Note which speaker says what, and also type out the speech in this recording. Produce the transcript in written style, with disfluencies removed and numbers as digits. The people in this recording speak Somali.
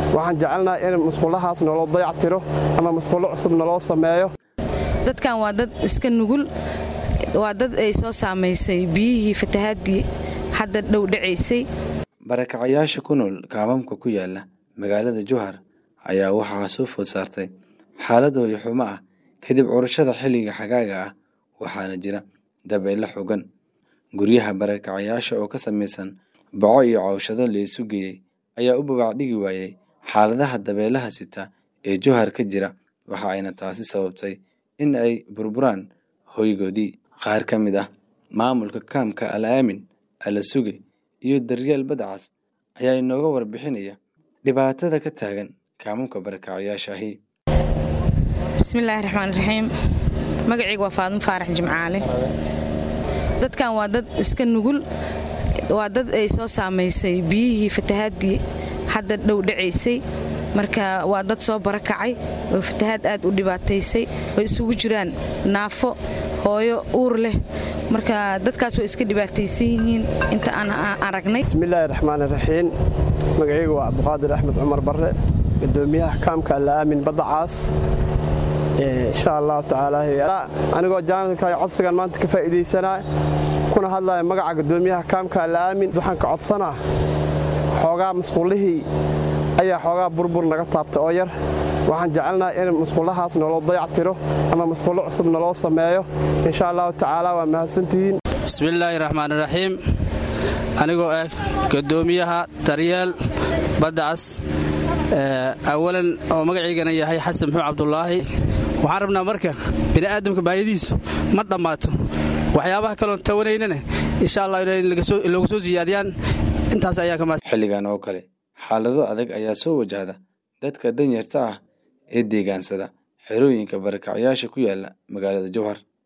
Speaker 1: waxaan jecelnahay in musqulahaas naloo dayactiro ama musqulo cusub naloo sameeyo.
Speaker 2: dadkan waa dad iska nugul, waa dad ay soo saamaysay biyihii fatahaadii hadda dhow dhacaysay.
Speaker 3: barakacayaasha ku nool kaamamka ku yaala magaalada Jowhar ayaa waxaa soo food saartay xaalad hooyo xumo ah kadib curashada xilliga xagaaga ah, waxaana jira dabaylo xooggan. guryaha barakacayaasha oo ka samaysan baco iyo cawshado la isu geeyay ayaa u babacdhigi waayay xaaladaha dabeelaha sita ee Jowhar ka jira, waxa ayna taasi sababtay in ay burburaan hoygoodii. qaar ka mid ah maamulka kaamka Al-Aamin, Al-Suge iyo Daryeel Badcas ayaa inooga warbixinaya dhibaatada ka taagan kaamamka barakacayaashahi.
Speaker 2: bismillaahi raxmaani raxiim. magacaygu waa Faadimo Faarax Jimcaale. dadkan waa dad iska nugul, waa dad ay soo saamaysay biyihii fatahaadii hadda dhow dhacaysay. marka waa dad soo barakacay oo fatahaad aad u dhibaataysay oo isugu jiraan naafo, hooyo uur leh. marka dadkaas way iska dhibaataysan yihiin inta aan aragnay.
Speaker 1: bismillaahi raxmaani raxiim. magacaygu waa Cabdiqaadir Axmed Cumar Barre, gudoomiyaha kaamka Al-Aamin Badcas. insha Allah taala anigoo jaanadka codsigan maanta ka faa'iideysanaa kuna hadlayo magaca gudoomiyaha kaamka Al-Aamin. waxaan ka codsanaa xoogaa musqulihii ayaa xoogaa burbur naga taabtay oo yar. waxaan jecelnahay in musqulahaas naloo dayactiro ama musqulo cusub naloo sameeyo. insha Allah taala waa mahadsantihiin.
Speaker 4: bismillaahi raxmaani raxiim. anigoo ah gudoomiyaha Daryeel Badcas, awalan oo magaciigana yahay Xasan Maxamed Cabdullaahi. waxaan rabnaa marka bini'aadamka baayadiisu ma dhammaato, waxyaabaha kaloon tawanaynana insha Allah inay loogu soo siyaadiyaan. intaas ayaa ka maas.
Speaker 3: xilligan oo kale xaalado adag ayaa soo wajahda dadka danyarta ah ee deegaansada xerooyinka barakacayaasha ku yaala magaalada Jowhar.